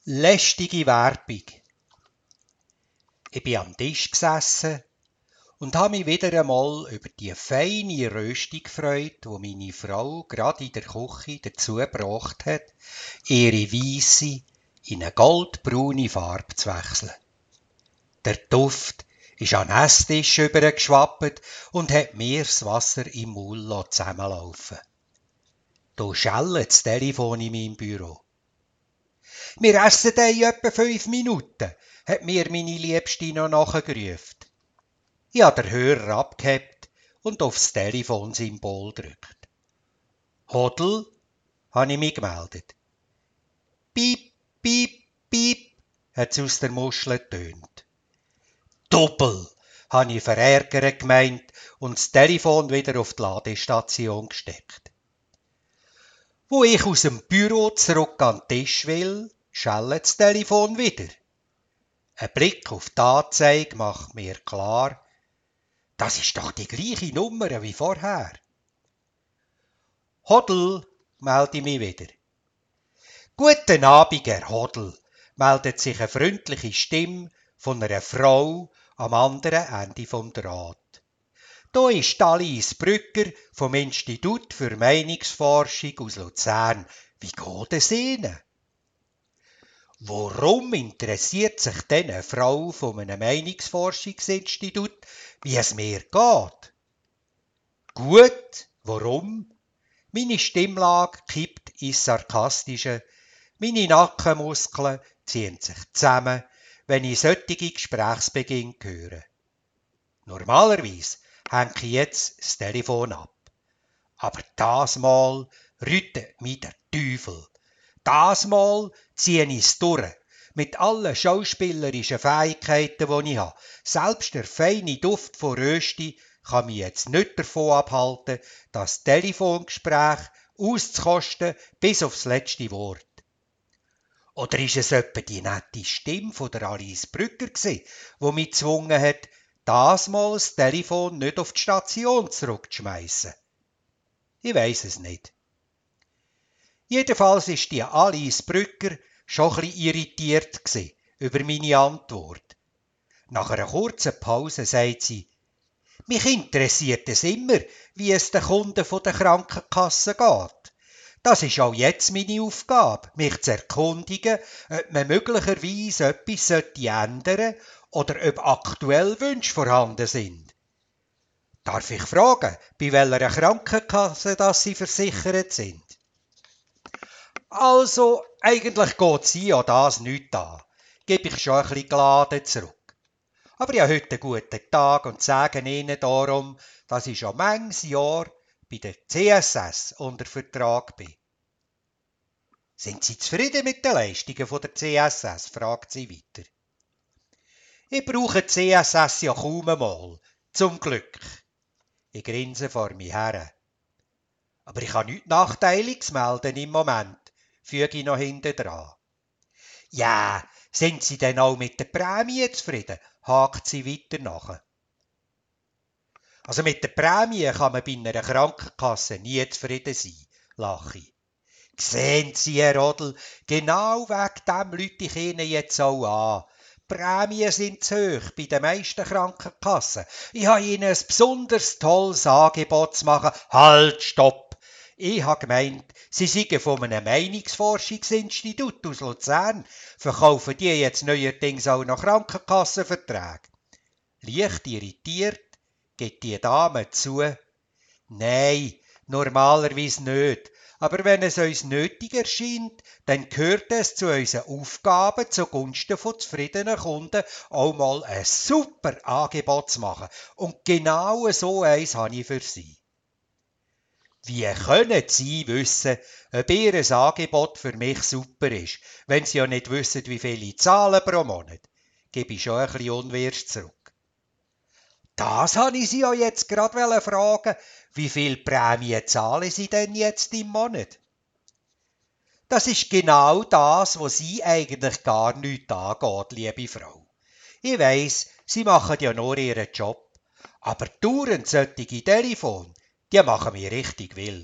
Lästige Werbung. Ich bin am Tisch gesessen und habe mich wieder einmal über die feine Röstung gefreut, die meine Frau gerade in der Küche dazu gebracht hat, ihre weisse in eine goldbraune Farbe zu wechseln. Der Duft ist an den Esstisch übergeschwappt und hat mir das Wasser im Mund zusammenlaufen. Da schellt das Telefon in meinem Büro. «Wir essen in etwa 5 Minuten», hat mir meine Liebste noch nachgerufen. Ich habe den Hörer abgehebt und aufs Telefonsymbol gedrückt. «Hodl», habe ich mich gemeldet. «Piep, piep, piep», hat es aus der Muschel getönt. «Doppel», habe ich verärgert gemeint und das Telefon wieder auf die Ladestation gesteckt. Wo ich aus dem Büro zurück an den Tisch will, schellt das Telefon wieder. Ein Blick auf die Anzeige macht mir klar, das ist doch die gleiche Nummer wie vorher. «Hodl», melde ich mich wieder. «Guten Abend, Herr Hodl», meldet sich eine freundliche Stimme von einer Frau am anderen Ende vom Draht. Da ist Alice Brügger vom Institut für Meinungsforschung aus Luzern. Wie geht es Ihnen? Warum interessiert sich denn eine Frau von einem Meinungsforschungsinstitut, wie es mir geht? Gut, warum? Meine Stimmlage kippt ins Sarkastische, meine Nackenmuskeln ziehen sich zusammen, wenn ich solche Gesprächsbeginne höre. Normalerweise hänge ich jetzt das Telefon ab. Aber das Mal rüttet mich der Teufel. Das Mal ziehe ich es durch. Mit allen schauspielerischen Fähigkeiten, die ich habe. Selbst der feine Duft von Rösti kann mich jetzt nicht davon abhalten, das Telefongespräch auszukosten bis aufs letzte Wort. Oder ist es etwa die nette Stimme von der Alice Brügger gewesen, die mich gezwungen hat, das Mal das Telefon nicht auf die Station zurückzuschmeissen? Ich weiss es nicht. Jedenfalls ist die Alice Brügger schon ein bisschen irritiert über meine Antwort. Nach einer kurzen Pause sagt sie, mich interessiert es immer, wie es den Kunden von der Krankenkasse geht. Das ist auch jetzt meine Aufgabe, mich zu erkundigen, ob man möglicherweise etwas ändern sollte oder ob aktuell Wünsche vorhanden sind. Darf ich fragen, bei welcher Krankenkasse dass Sie versichert sind? Also, eigentlich geht Sie ja das nicht an, gebe ich schon ein bisschen geladen zurück. Aber ich habe heute einen guten Tag und sage Ihnen darum, dass ich schon manches Jahr bei der CSS unter Vertrag bin. Sind Sie zufrieden mit den Leistungen der CSS? Fragt sie weiter. Ich brauche die CSS ja kaum einmal, zum Glück. Ich grinse vor mir her. Aber ich habe nichts Nachteiliges melden im Moment, füge ich noch hinten dran. Ja, sind Sie denn auch mit der Prämie zufrieden? Hakt sie weiter nach. Also mit der Prämie kann man bei einer Krankenkasse nie zufrieden sein, lache ich. Sehen Sie, Herr Rodl, genau wegen dem lüte ich Ihnen jetzt auch an. Prämien sind zu hoch bei den meisten Krankenkassen. Ich habe Ihnen ein besonders tolles Angebot zu machen. Halt, stopp! Ich habe gemeint, Sie seien von einem Meinungsforschungsinstitut aus Luzern. Verkaufen die jetzt neuerdings auch noch Krankenkassenverträge? Leicht irritiert geht die Dame zu. Nein, normalerweise nicht. Aber wenn es uns nötig erscheint, dann gehört es zu unseren Aufgaben zugunsten von zufriedenen Kunden auch mal ein super Angebot zu machen. Und genau so eins habe ich für Sie. Wie können Sie wissen, ob Ihr Angebot für mich super ist, wenn Sie ja nicht wissen, wie viele zahlen pro Monat? Gebe ich schon ein bisschen unwirsch zurück. Das habe ich Sie ja jetzt gerade fragen. Wie viel Prämie zahlen Sie denn jetzt im Monat? Das ist genau das, was Sie eigentlich gar nicht angeht, liebe Frau. Ich weiss, Sie machen ja nur Ihren Job. Aber dauernd solche Telefon, die machen mich richtig wild.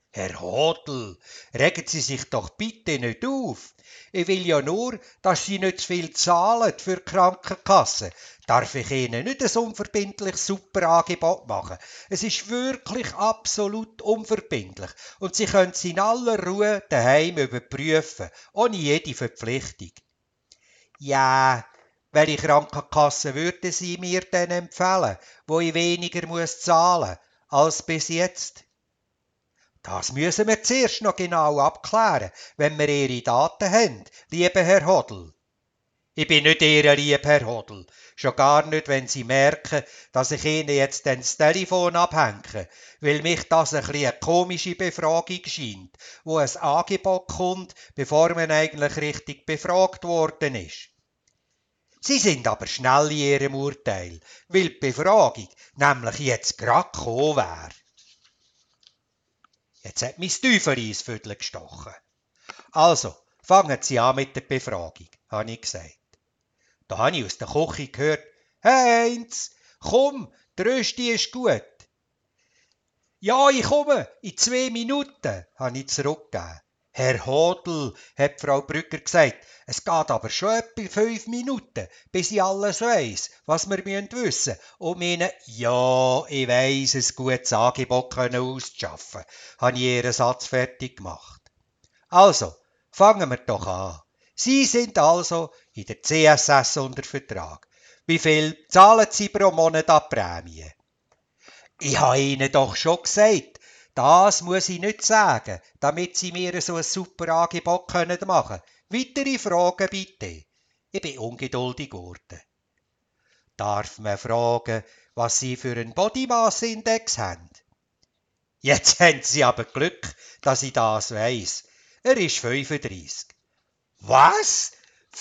Herr Hodel, regen Sie sich doch bitte nicht auf. Ich will ja nur, dass Sie nicht zu viel zahlen für die Krankenkasse. Darf ich Ihnen nicht ein unverbindliches Superangebot machen? Es ist wirklich absolut unverbindlich und Sie können es in aller Ruhe daheim überprüfen, ohne jede Verpflichtung. Ja, welche Krankenkasse würden Sie mir denn empfehlen, wo ich weniger zahlen muss als bis jetzt? Das müssen wir zuerst noch genau abklären, wenn wir Ihre Daten haben, lieber Herr Hodel. Ich bin nicht Ihr lieb, Herr Hodel. Schon gar nicht, wenn Sie merken, dass ich Ihnen jetzt das Telefon abhänge, weil mich das eine komische Befragung scheint, wo ein Angebot kommt, bevor man eigentlich richtig befragt worden ist. Sie sind aber schnell in Ihrem Urteil, weil die Befragung nämlich jetzt gerade gekommen wäre. Jetzt hat mein Teufel ins Viertel gestochen. Also, fangen Sie an mit der Befragung, habe ich gesagt. Da habe ich aus der Küche gehört, Heinz, komm, der Rösti ist gut. Ja, ich komme, in 2 Minuten, habe ich zurückgegeben. Herr Hodel, hat Frau Brügger gesagt, es geht aber schon etwa 5 Minuten, bis ich alles weiss, was wir wissen müssen. Und meine, ja, ich weiss, ein gutes Angebot auszuschaffen, habe ich ihren Satz fertig gemacht. Also, fangen wir doch an. Sie sind also in der CSS unter Vertrag. Wie viel zahlen Sie pro Monat an Prämie? Ich habe Ihnen doch schon gesagt, das muss ich nicht sagen, damit Sie mir so ein super Angebot machen können. Weitere Fragen bitte. Ich bin ungeduldig geworden. Darf man fragen, was Sie für einen Body Mass Index haben? Jetzt haben Sie aber Glück, dass ich das weiss. Er ist 35. Was?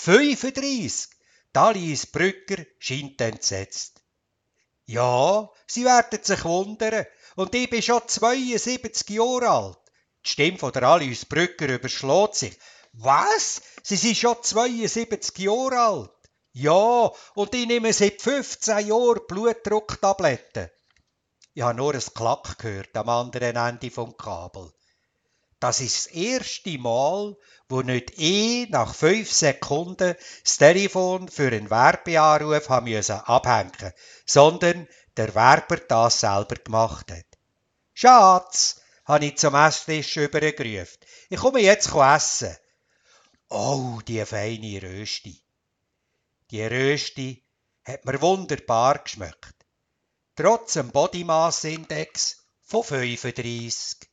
35? Alice Brügger scheint entsetzt. Ja, Sie werden sich wundern. Und ich bin schon 72 Jahre alt. Die Stimme von der Alice Brügger überschlägt sich. Was? Sie sind schon 72 Jahre alt? Ja, und ich nehme seit 15 Jahren Blutdrucktabletten. Ich habe nur ein Klack gehört am anderen Ende vom Kabel. Das ist das erste Mal, wo nicht ich nach 5 Sekunden das Telefon für einen Werbeanruf abhängen musste, sondern der Werber das selber gemacht hat. Schatz, habe ich zum Esstisch übergerufen. Ich komme jetzt essen. Oh, die feine Rösti. Die Rösti hat mir wunderbar geschmeckt. Trotz dem Body Mass Index von 35.